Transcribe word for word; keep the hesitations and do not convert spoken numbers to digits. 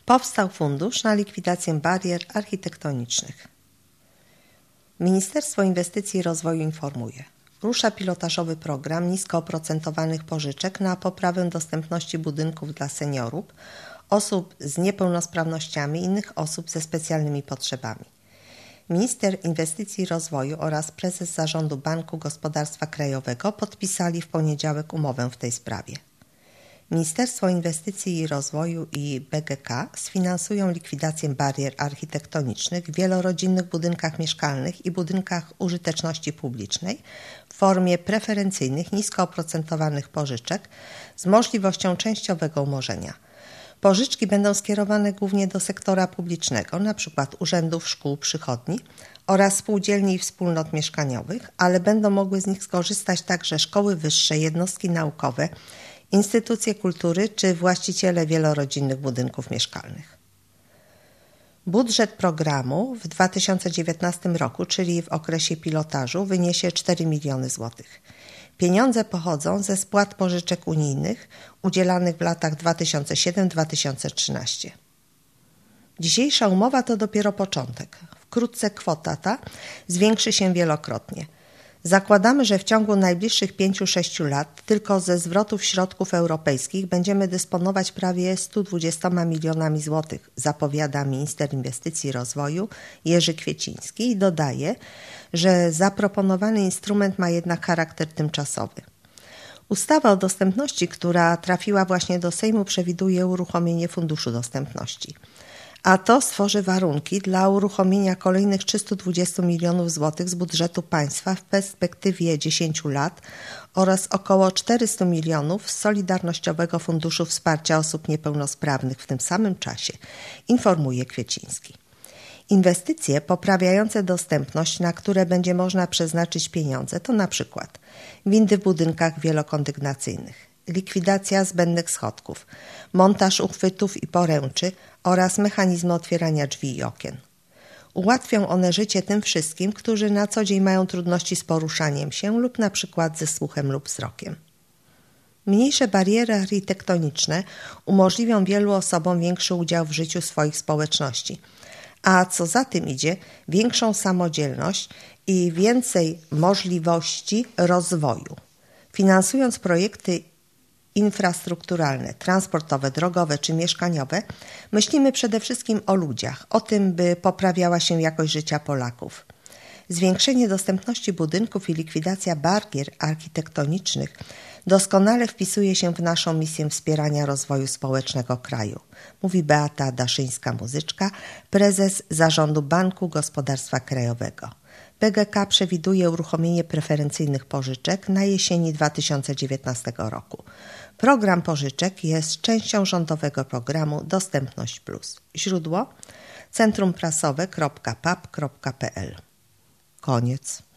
Powstał fundusz na likwidację barier architektonicznych. Ministerstwo Inwestycji i Rozwoju informuje. Rusza pilotażowy program nisko oprocentowanych pożyczek na poprawę dostępności budynków dla seniorów, osób z niepełnosprawnościami i innych osób ze specjalnymi potrzebami. Minister Inwestycji i Rozwoju oraz prezes Zarządu Banku Gospodarstwa Krajowego podpisali w poniedziałek umowę w tej sprawie. Ministerstwo Inwestycji i Rozwoju i B G K sfinansują likwidację barier architektonicznych w wielorodzinnych budynkach mieszkalnych i budynkach użyteczności publicznej w formie preferencyjnych, nisko oprocentowanych pożyczek z możliwością częściowego umorzenia. Pożyczki będą skierowane głównie do sektora publicznego, np. urzędów, szkół, przychodni oraz spółdzielni i wspólnot mieszkaniowych, ale będą mogły z nich skorzystać także szkoły wyższe, jednostki naukowe, instytucje kultury czy właściciele wielorodzinnych budynków mieszkalnych. Budżet programu w dwa tysiące dziewiętnastym roku, czyli w okresie pilotażu, wyniesie cztery miliony złotych. Pieniądze pochodzą ze spłat pożyczek unijnych udzielanych w latach dwa tysiące siódmym do dwa tysiące trzynastego. Dzisiejsza umowa to dopiero początek. Wkrótce kwota ta zwiększy się wielokrotnie. Zakładamy, że w ciągu najbliższych pięciu do sześciu lat tylko ze zwrotów środków europejskich będziemy dysponować prawie stu dwudziestoma milionami złotych, zapowiada minister inwestycji i rozwoju Jerzy Kwieciński i dodaje, że zaproponowany instrument ma jednak charakter tymczasowy. Ustawa o dostępności, która trafiła właśnie do Sejmu, przewiduje uruchomienie Funduszu Dostępności. A to stworzy warunki dla uruchomienia kolejnych trzystu dwudziestu milionów złotych z budżetu państwa w perspektywie dziesięciu lat oraz około czterystu milionów z Solidarnościowego Funduszu Wsparcia Osób Niepełnosprawnych w tym samym czasie, informuje Kwieciński. Inwestycje poprawiające dostępność, na które będzie można przeznaczyć pieniądze, to na przykład windy w budynkach wielokondygnacyjnych, likwidacja zbędnych schodków, montaż uchwytów i poręczy oraz mechanizmy otwierania drzwi i okien. Ułatwią one życie tym wszystkim, którzy na co dzień mają trudności z poruszaniem się lub na przykład ze słuchem lub wzrokiem. Mniejsze bariery architektoniczne umożliwią wielu osobom większy udział w życiu swoich społeczności, a co za tym idzie, większą samodzielność i więcej możliwości rozwoju. Finansując projekty infrastrukturalne, transportowe, drogowe czy mieszkaniowe, myślimy przede wszystkim o ludziach, o tym, by poprawiała się jakość życia Polaków. Zwiększenie dostępności budynków i likwidacja barier architektonicznych doskonale wpisuje się w naszą misję wspierania rozwoju społecznego kraju, mówi Beata Daszyńska-Muzyczka, prezes Zarządu Banku Gospodarstwa Krajowego. B G K przewiduje uruchomienie preferencyjnych pożyczek na jesieni dwa tysiące dziewiętnastego roku. Program pożyczek jest częścią rządowego programu Dostępność Plus. Źródło centrum prasowe kropka p a p kropka p l. Koniec.